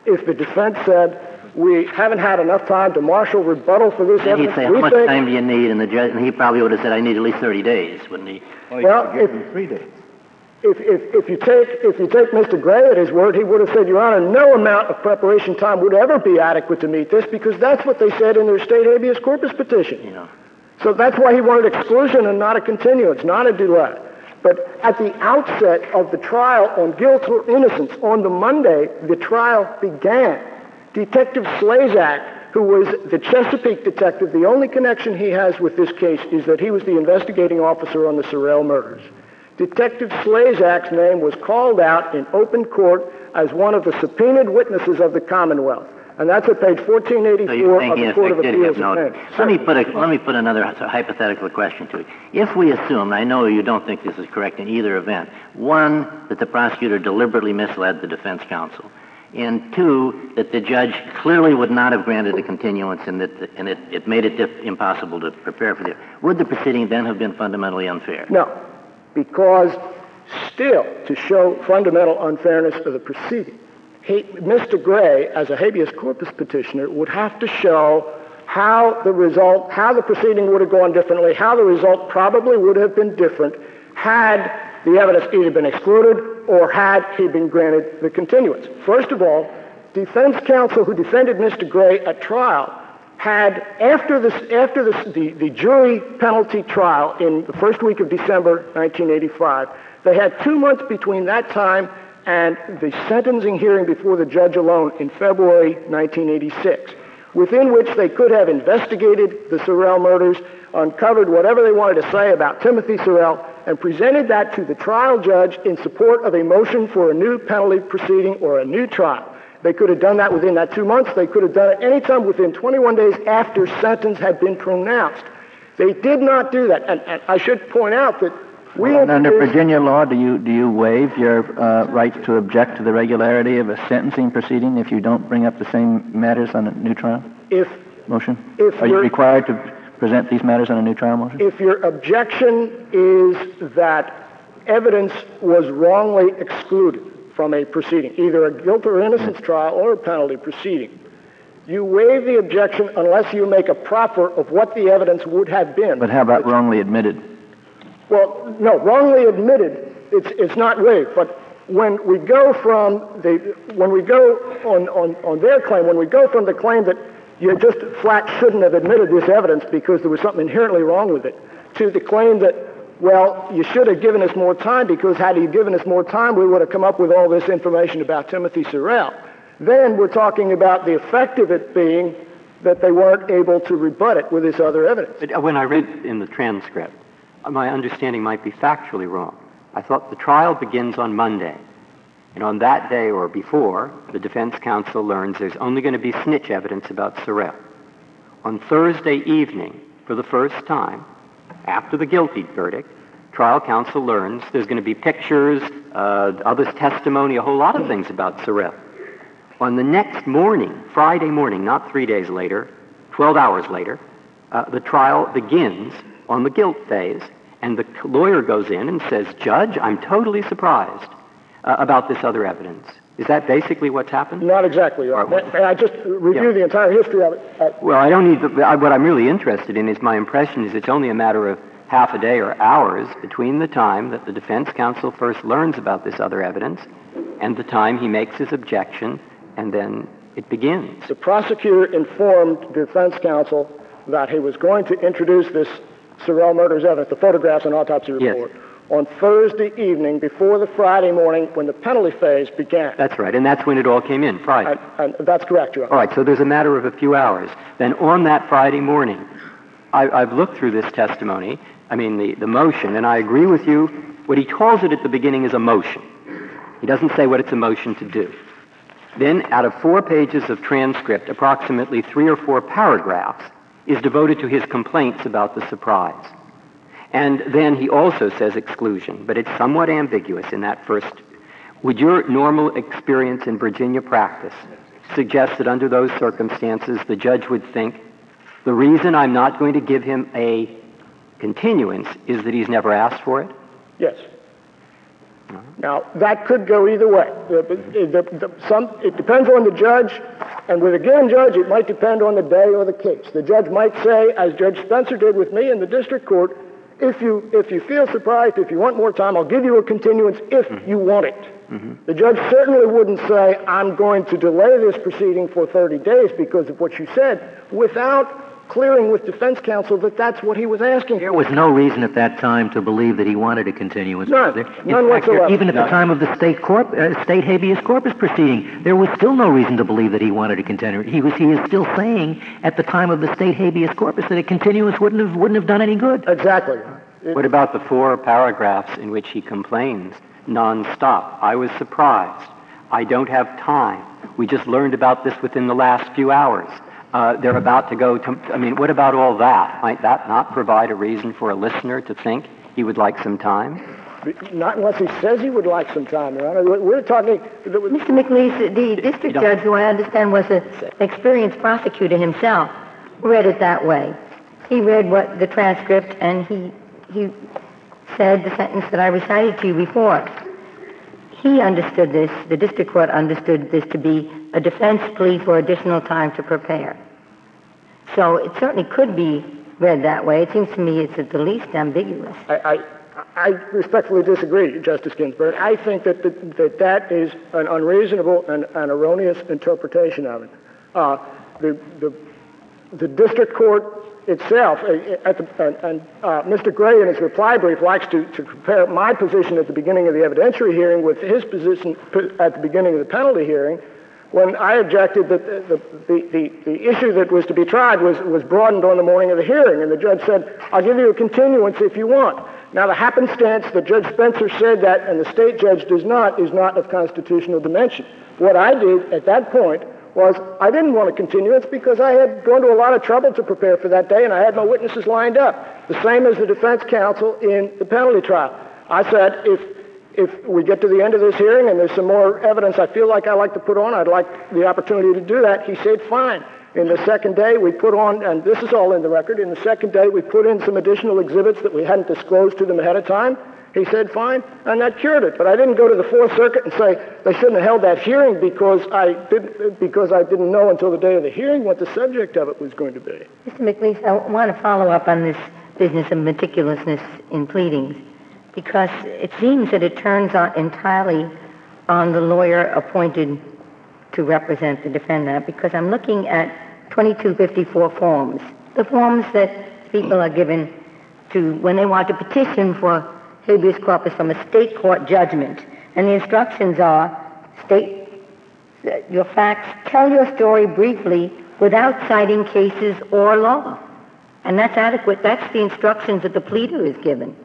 if the defense said, we haven't had enough time to marshal rebuttal for this And evidence, he'd say, we how much think, time do you need? And the judge, and he probably would have said, I need at least thirty days, wouldn't he? well, if, Three days. if, if, if you take, if you take Mister Gray at his word, he would have said, Your Honor, no amount of preparation time would ever be adequate to meet this, because that's what they said in their state habeas corpus petition. You know. So that's why he wanted exclusion and not a continuance, not a delay. But at the outset of the trial on guilt or innocence, on the Monday the trial began, Detective Slazak, who was the Chesapeake detective, the only connection he has with this case is that he was the investigating officer on the Sorrell murders. Detective Slazak's name was called out in open court as one of the subpoenaed witnesses of the Commonwealth. And that's at page fourteen eighty-four So of the Court of Appeals opinion. Let me put a, let me put another hypothetical question to it. If we assume, I know you don't think this is correct in either event, one, that the prosecutor deliberately misled the defense counsel, and two, that the judge clearly would not have granted a continuance and that the, and it, it made it diff- impossible to prepare for the, would the proceeding then have been fundamentally unfair? No, because still, to show fundamental unfairness of the proceeding, he, Mister Gray, as a habeas corpus petitioner, would have to show how the result, how the proceeding would have gone differently, how the result probably would have been different had the evidence either been excluded or had he been granted the continuance. First of all, defense counsel who defended Mister Gray at trial had, after, this, after this, the, the jury penalty trial in the first week of December nineteen eighty-five, they had two months between that time and the sentencing hearing before the judge alone in February nineteen eighty-six, within which they could have investigated the Sorrell murders, uncovered whatever they wanted to say about Timothy Sorrell, and presented that to the trial judge in support of a motion for a new penalty proceeding or a new trial. They could have done that within that two months. They could have done it anytime within twenty-one days after sentence had been pronounced. They did not do that. And, and I should point out that we Well, under introduced- Virginia law, do you do you waive your uh, right to object to the regularity of a sentencing proceeding if you don't bring up the same matters on a new trial if motion? If Are you you're- required to present these matters on a new trial motion? If your objection is that evidence was wrongly excluded from a proceeding, either a guilt or innocence trial or a penalty proceeding, you waive the objection unless you make a proffer of what the evidence would have been. But how about wrongly admitted? Well, no, wrongly admitted, it's, it's not waived. But when we go from the, when we go on, on, on their claim, when we go from the claim that you just flat shouldn't have admitted this evidence because there was something inherently wrong with it, to the claim that, well, you should have given us more time because had you given us more time, we would have come up with all this information about Timothy Sorrell. Then we're talking about the effect of it being that they weren't able to rebut it with this other evidence. But when I read in the transcript, my understanding might be factually wrong. I thought the trial begins on Monday, and on that day or before, the defense counsel learns there's only going to be snitch evidence about Sorrell. On Thursday evening, for the first time, after the guilty verdict, trial counsel learns there's going to be pictures, uh, others' testimony, a whole lot of things about Sorrell. On the next morning, Friday morning, not three days later, twelve hours later, uh, the trial begins on the guilt phase, and the lawyer goes in and says, Judge, I'm totally surprised uh, about this other evidence. Is that basically what's happened? Not exactly. Right. May I just review Yeah. the entire history of it? Uh, Well, I don't need the, I, what I'm really interested in is my impression is it's only a matter of half a day or hours between the time that the defense counsel first learns about this other evidence and the time he makes his objection, and then it begins. The prosecutor informed the defense counsel that he was going to introduce this Sorrell murders evidence, the photographs and autopsy report, Yes. on Thursday evening before the Friday morning when the penalty phase began. That's right, and that's when it all came in, Friday. And, and that's correct, Your Honor. All right, so there's a matter of a few hours. Then on that Friday morning, I, I've looked through this testimony, I mean the, the motion, and I agree with you. What he calls it at the beginning is a motion. He doesn't say what it's a motion to do. Then, out of four pages of transcript, approximately three or four paragraphs is devoted to his complaints about the surprise. And then he also says exclusion, but it's somewhat ambiguous in that first. Would your normal experience in Virginia practice suggest that under those circumstances the judge would think, the reason I'm not going to give him a continuance is that he's never asked for it? Yes. Now, that could go either way. The, the, the, some, it depends on the judge, and with a given judge, it might depend on the day or the case. The judge might say, as Judge Spencer did with me in the district court, if you, if you feel surprised, if you want more time, I'll give you a continuance if mm-hmm. you want it. Mm-hmm. The judge certainly wouldn't say, I'm going to delay this proceeding for thirty days because of what you said, without clearing with defense counsel that that's what he was asking. There was no reason at that time to believe that he wanted a continuance. None, none fact, whatsoever. Even at None. the time of the state corp, uh, state habeas corpus proceeding, there was still no reason to believe that he wanted a continuance. He was he is still saying at the time of the state habeas corpus that a continuance wouldn't have wouldn't have done any good. Exactly. It, what about the four paragraphs in which he complains nonstop? I was surprised. I don't have time. We just learned about this within the last few hours. Uh, they're about to go to, I mean, what about all that? Might that not provide a reason for a listener to think he would like some time? Not unless he says he would like some time, Your Honor. We're talking... Mister McLeese, the district judge, who I understand was an experienced prosecutor himself, read it that way. He read what the transcript, and he he said the sentence that I recited to you before. He understood this, the district court understood this to be a defense plea for additional time to prepare. So it certainly could be read that way. It seems to me it's at the least ambiguous. I, I, I respectfully disagree, Justice Ginsburg. I think that the, that, that is an unreasonable and an erroneous interpretation of it. Uh, the, the, the district court itself, uh, at the, uh, and uh, Mister Gray in his reply brief likes to, to compare my position at the beginning of the evidentiary hearing with his position at the beginning of the penalty hearing, when I objected that the, the, the, the issue that was to be tried was, was broadened on the morning of the hearing, and the judge said, I'll give you a continuance if you want. Now, the happenstance that Judge Spencer said that and the state judge does not is not of constitutional dimension. What I did at that point was I didn't want a continuance because I had gone to a lot of trouble to prepare for that day, and I had my witnesses lined up, the same as the defense counsel in the penalty trial. I said, if if we get to the end of this hearing and there's some more evidence I feel like I like to put on, I'd like the opportunity to do that. He said, fine. In the second day, we put on, and this is all in the record, in the second day, we put in some additional exhibits that we hadn't disclosed to them ahead of time. He said, fine, and that cured it. But I didn't go to the Fourth Circuit and say they shouldn't have held that hearing because I didn't, because I didn't know until the day of the hearing what the subject of it was going to be. Mister McLeese, I want to follow up on this business of meticulousness in pleadings, because it seems that it turns on entirely on the lawyer appointed to represent the defendant, because I'm looking at twenty-two fifty-four forms, the forms that people are given to when they want to petition for habeas corpus from a state court judgment. And the instructions are, state your facts, tell your story briefly without citing cases or law. And that's adequate. That's the instructions that the pleader is given.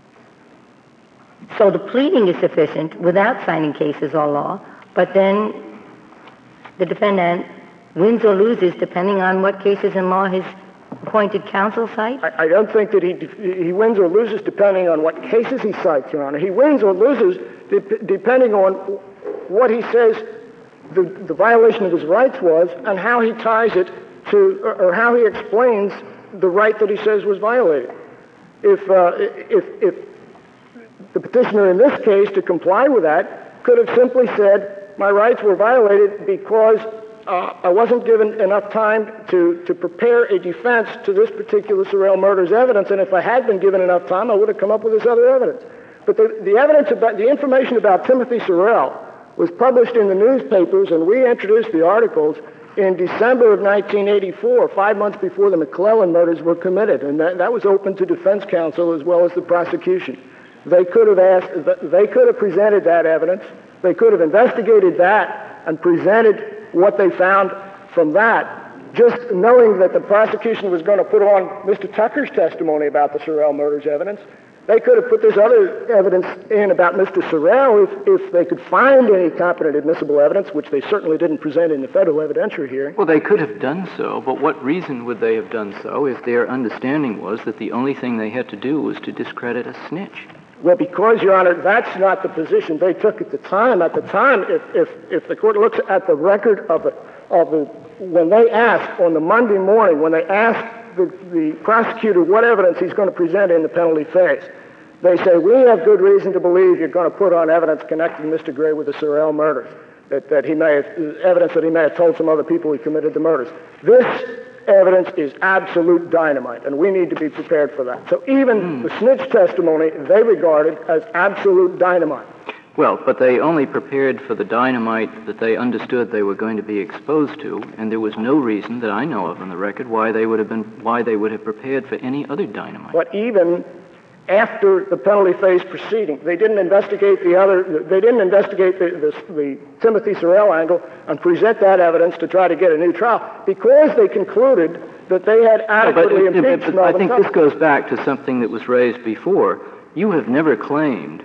So the pleading is sufficient without citing cases or law, but then the defendant wins or loses depending on what cases and law his appointed counsel cites? I, I don't think that he he wins or loses depending on what cases he cites, Your Honor. He wins or loses de- depending on what he says the, the violation of his rights was and how he ties it to, or, or how he explains the right that he says was violated. If uh, if if the petitioner in this case, to comply with that, could have simply said, my rights were violated because uh, I wasn't given enough time to, to prepare a defense to this particular Sorrell murder's evidence, and if I had been given enough time, I would have come up with this other evidence. But the, the evidence about, the information about Timothy Sorrell was published in the newspapers, and we introduced the articles in December of nineteen eighty-four, five months before the McClellan murders were committed, and that, that was open to defense counsel as well as the prosecution. They could have asked, they could have presented that evidence, they could have investigated that and presented what they found from that, just knowing that the prosecution was going to put on Mister Tucker's testimony about the Sorrell murders evidence. They could have put this other evidence in about Mister Sorrell if, if they could find any competent admissible evidence, which they certainly didn't present in the federal evidentiary hearing. Well, they could have done so, but what reason would they have done so if their understanding was that the only thing they had to do was to discredit a snitch? Well, because, Your Honor, that's not the position they took at the time. At the time, if if, if the court looks at the record of the, of the, when they asked on the Monday morning, when they asked the, the prosecutor what evidence he's going to present in the penalty phase, They say, we have good reason to believe you're going to put on evidence connecting Mister Gray with the Sorrell murders, that, that he may have, evidence that he may have told some other people he committed the murders. This evidence is absolute dynamite, and we need to be prepared for that. So even mm. the snitch testimony, they regarded as absolute dynamite. Well, but they only prepared for the dynamite that they understood they were going to be exposed to, and there was no reason that I know of on the record why they would have been why they would have prepared for any other dynamite. But even after the penalty phase proceeding, they didn't investigate the other. They didn't investigate the, the, the Timothy Sorrell angle and present that evidence to try to get a new trial because they concluded that they had adequately no, but, impeached. But, but I think this goes back to something that was raised before. You have never claimed,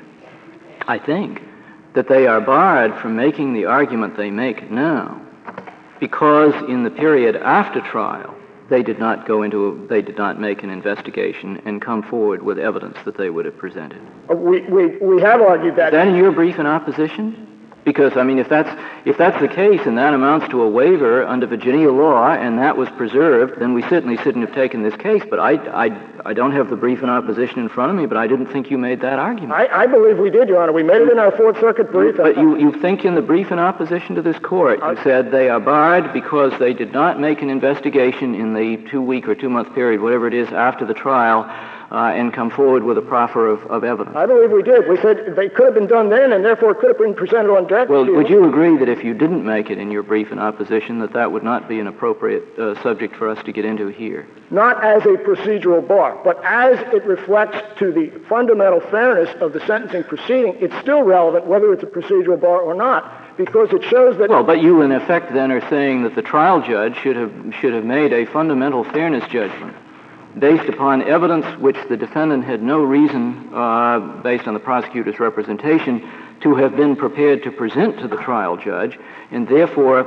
I think, that they are barred from making the argument they make now because in the period after trial they did not go into a, they did not make an investigation and come forward with evidence that they would have presented. Uh, we, we, we have argued that. Is that in your brief in opposition? Because, I mean, if that's if that's the case and that amounts to a waiver under Virginia law and that was preserved, then we certainly shouldn't have taken this case. But I, I, I don't have the brief in opposition in front of me, but I didn't think you made that argument. I, I believe we did, Your Honor. We made it in our Fourth Circuit brief. But you, you think in the brief in opposition to this court, you said they are barred because they did not make an investigation in the two-week or two-month period, whatever it is, after the trial, Uh, and come forward with a proffer of, of evidence. I believe we did. We said they could have been done then, and therefore it could have been presented on direct Well, appeal. Would you agree that if you didn't make it in your brief in opposition, that that would not be an appropriate uh, subject for us to get into here? Not as a procedural bar, but as it reflects to the fundamental fairness of the sentencing proceeding, it's still relevant whether it's a procedural bar or not, because it shows that... Well, but you in effect then are saying that the trial judge should have should have made a fundamental fairness judgment based upon evidence which the defendant had no reason, uh, based on the prosecutor's representation, to have been prepared to present to the trial judge, and therefore,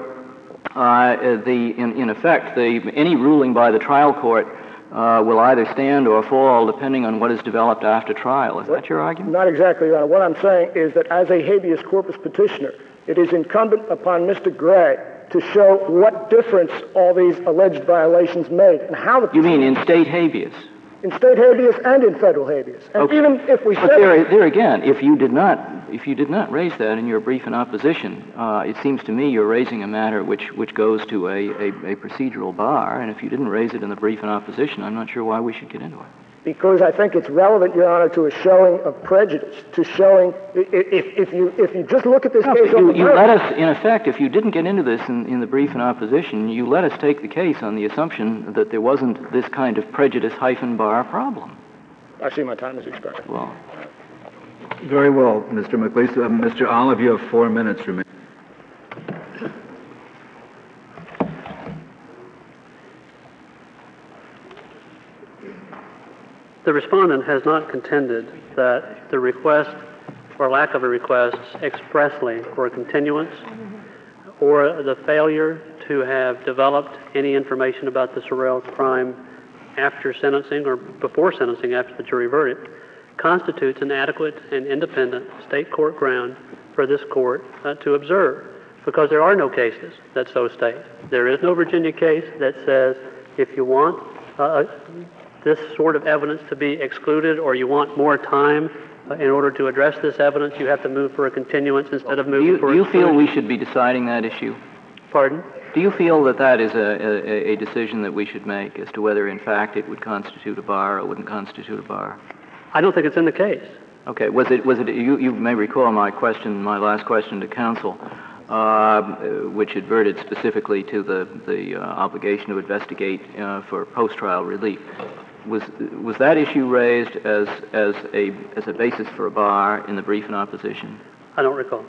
uh, the in, in effect, the, any ruling by the trial court uh, will either stand or fall depending on what is developed after trial. Is that your argument? Not exactly, Your Honor. What I'm saying is that as a habeas corpus petitioner, it is incumbent upon Mister Gray to show what difference all these alleged violations made and how the... You mean in state habeas? In state habeas and in federal habeas. And okay. even if we but said... There, there again, if you did not if you did not raise that in your brief in opposition, uh, it seems to me you're raising a matter which, which goes to a, a, a procedural bar, and if you didn't raise it in the brief in opposition, I'm not sure why we should get into it. Because I think it's relevant, Your Honor, to a showing of prejudice, to showing, if, if, you, if you just look at this no, case... You, on you let us, in effect, if you didn't get into this in, in the brief in opposition, you let us take the case on the assumption that there wasn't this kind of prejudice hyphen bar problem. I see my time has expired. Well, very well, Mister McLeese. Uh, Mister Olive, you have four minutes remaining. The respondent has not contended that the request or lack of a request expressly for a continuance or the failure to have developed any information about the Sorrell crime after sentencing or before sentencing after the jury verdict constitutes an adequate and independent state court ground for this court uh, to observe, because there are no cases that so state. There is no Virginia case that says if you want uh, this sort of evidence to be excluded or you want more time uh, in order to address this evidence, you have to move for a continuance instead of moving do you, for a Do you exclusion. feel we should be deciding that issue? Pardon? Do you feel that that is a, a, a decision that we should make as to whether, in fact, it would constitute a bar or wouldn't constitute a bar? I don't think it's in the case. Okay. Was it, was it, you, you may recall my question, my last question to counsel, uh, which adverted specifically to the, the uh, obligation to investigate uh, for post-trial relief. Was was that issue raised as as a as a basis for a bar in the brief in opposition? I don't recall.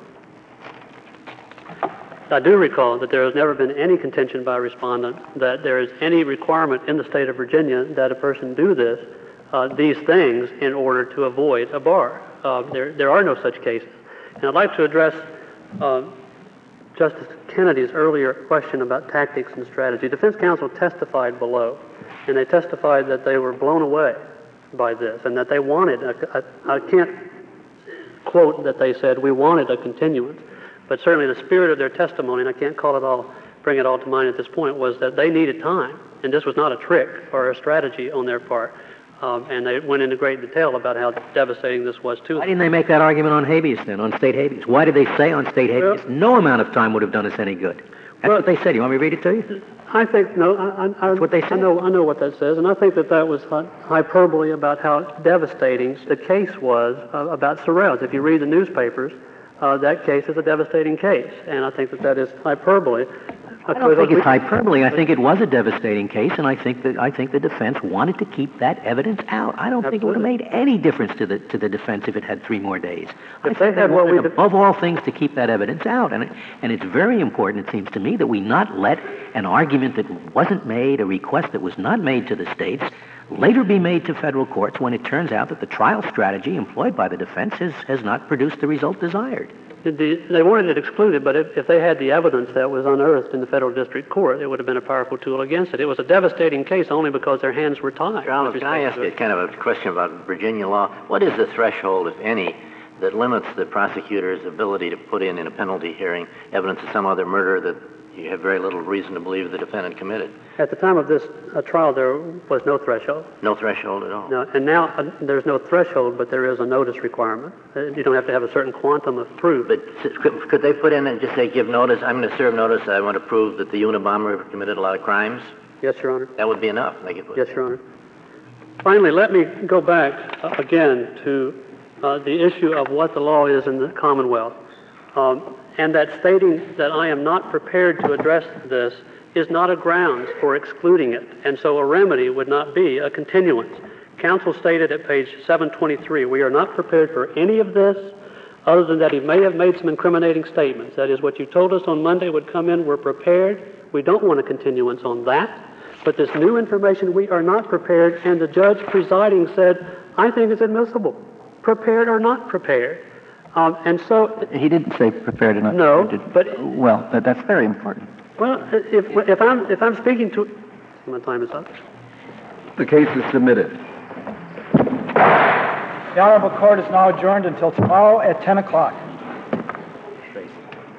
I do recall that there has never been any contention by a respondent that there is any requirement in the state of Virginia that a person do this, uh, these things in order to avoid a bar. Uh, there there are no such cases. And I'd like to address uh, Justice Kennedy's earlier question about tactics and strategy. Defense counsel testified below, and they testified that they were blown away by this and that they wanted, a, a, I can't quote that they said, we wanted a continuance, but certainly the spirit of their testimony, and I can't call it all, bring it all to mind at this point, was that they needed time, and this was not a trick or a strategy on their part. Um, and they went into great detail about how devastating this was to them. Why didn't they make that argument on habeas then, on state habeas? Why did they say on state habeas, Well, no amount of time would have done us any good? That's well, what they said. You want me to read it to you? I think, no, I, I, That's what they I said. know, I know what that says, and I think that that was hy- hyperbole about how devastating the case was uh, about Sorrells. If you read the newspapers, uh, that case is a devastating case, and I think that that is hyperbole. I don't think it's hyperbole. I think it was a devastating case, and I think that I think the defense wanted to keep that evidence out. I don't think it would have made any difference to the to the defense if it had three more days. I If think they had what wanted, we above all things, to keep that evidence out, and it, and it's very important, it seems to me, that we not let an argument that wasn't made, a request that was not made to the states, later be made to federal courts when it turns out that the trial strategy employed by the defense has has not produced the result desired. The, they wanted it excluded, but if, if they had the evidence that was unearthed in the federal district court, it would have been a powerful tool against it. It was a devastating case only because their hands were tied. Mister Olive, can I ask you kind of a question about Virginia law? What is the threshold, if any, that limits the prosecutor's ability to put in in a penalty hearing evidence of some other murder that you have very little reason to believe the defendant committed? At the time of this uh, trial, there was no threshold. No threshold at all? No, and now uh, there's no threshold, but there is a notice requirement. Uh, you don't have to have a certain quantum of proof. But s- could, could they put in and just say, give notice, I'm going to serve notice, I want to prove that the Unabomber committed a lot of crimes? Yes, Your Honor. That would be enough. They could put Yes, Your Honor. Finally, let me go back uh, again to uh, the issue of what the law is in the Commonwealth. Um, and that stating that I am not prepared to address this is not a grounds for excluding it, and so a remedy would not be a continuance. Counsel stated at page seven twenty-three, we are not prepared for any of this other than that he may have made some incriminating statements. That is, what you told us on Monday would come in, we're prepared. We don't want a continuance on that. But this new information, we are not prepared, and the judge presiding said, I think it's admissible, prepared or not prepared. Um, and so... He didn't say prepared or not. No, prepared, but... Well, that, that's very important. Well, if, if, I'm, if I'm speaking to... My time is up. The case is submitted. The Honorable Court is now adjourned until tomorrow at ten o'clock.